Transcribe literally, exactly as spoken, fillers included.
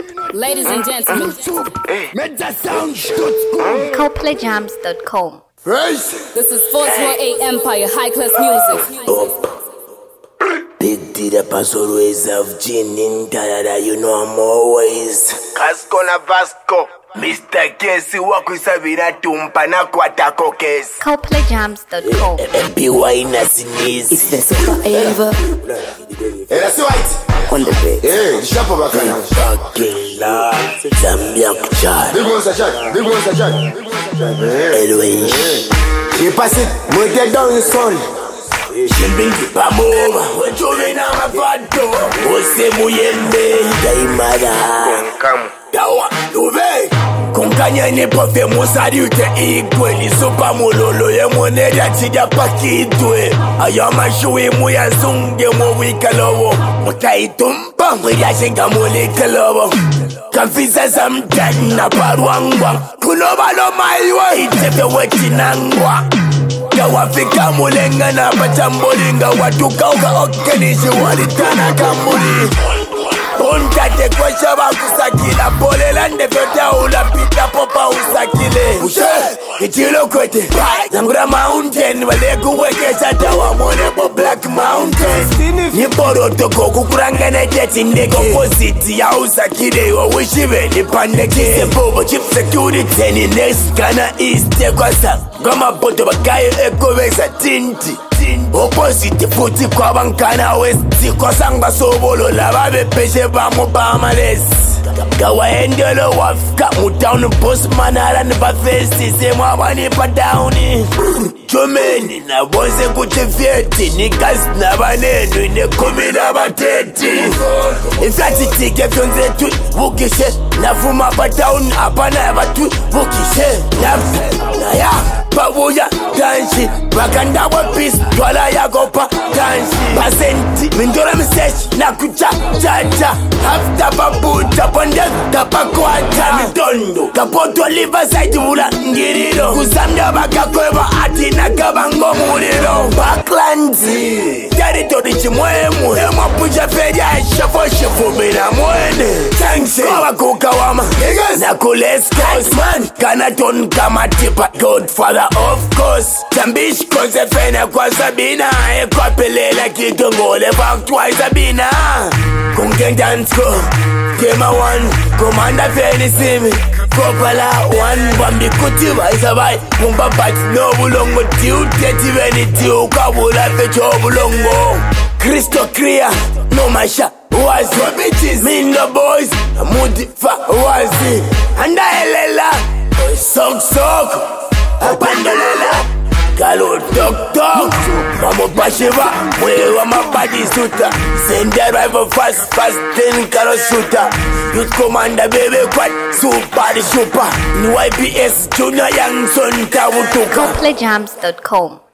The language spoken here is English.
Ladies and gentlemen, Coplay Jams dot com. This is four twenty-eight Empire High Class Music. Big D, the pass always of gin in Canada, you know I'm always Casco na Vasco, Mister Casey, wakusabira tumpa na kwatako case. Coplay Jams dot com. M P Y Nasinis. It's the super Ava. Hey, that's right. On the bed. Hey, shop over here. Fucking Lord, Zambia Kuchar. Big ones a shot. Big ones a shot. Elway. She pass it, move it down the sun. Shimbingi pamova, wachove na mafato. Ose muyembe, daimada. Dawa, uve. Konkanya ne pofe musari ute igwe. Sopa mulolo ye moneda chida pakitwe. Ayama shuwe muya zunge mo wikalowo. Mutaitumpa muya shenga mule kalowo. Kamfisa samtani na parwangwa. Kunoba lo maiwa itepe wechinangwa. Wafika mulenga na pachambolinga watuka uka okenishi walitana kambuli Untate kwa shaba kusakila pole lande vyote ulapita popa usakile Ushe, ichilo kwete Zangura mountain wale kuwekesha tawa mone po Black Mountain Niporo toko kukuranga na jeti ndeke Opposite ya usakile wa wishive nipandeke Sepobo chip security ni next kana east kwa sa Gama boto bakayo eko weza tinti Opposite futi kwa bankana westi Kwa sanga sobolo la babe peshe vamo bamales Kawa endelo wafika Mutown boss manara nipa festi Semwa wani pa downi Chomeni na bonze kuchifyeti Nikas na banenu ine kumi na bateti Inflati tike fyonze tu Vukishe Nafuma pa town Apana ya batu Vukishe Nafu Na ya Pavuya Tanshi Bakanda wa peace Twala ya gopa Tanshi Pasenti Mindora msesh Na kucha Chacha Hafta pabuta Ponde Kapakwata Mitondo Kapoto Riverside Wula Ngiriro Kuzamda baka kweba Ati na kabango muriro Backlands Territory chimwemu Ema puja feja Shafo shafo Bina mwene Thanks Kawa kukawama Na kuleskos Man Kanaton kama tipa Godfather of course Tambish konse fene kwa Sabina Ekwa pelela kitongole Back twice Sabina Kunken dance go Kema one Commander fene simi Kopala one Bambi kuti Waisabai Mumba pati no bulongo Tiu teti veni tiu Kabula fecho bulongo Crystal clear No masha Was what bitches Mean the boys Mudi fa wazi Anda elela Sok sok Apandolela Kalo tok tok Mamo pashiva Mwewa mabadi suta Send that rival fast fast Then kalo suta Youth commander baby quad Super the super N Y P S Junior Young Son Kawutuka Coplay Jams dot com.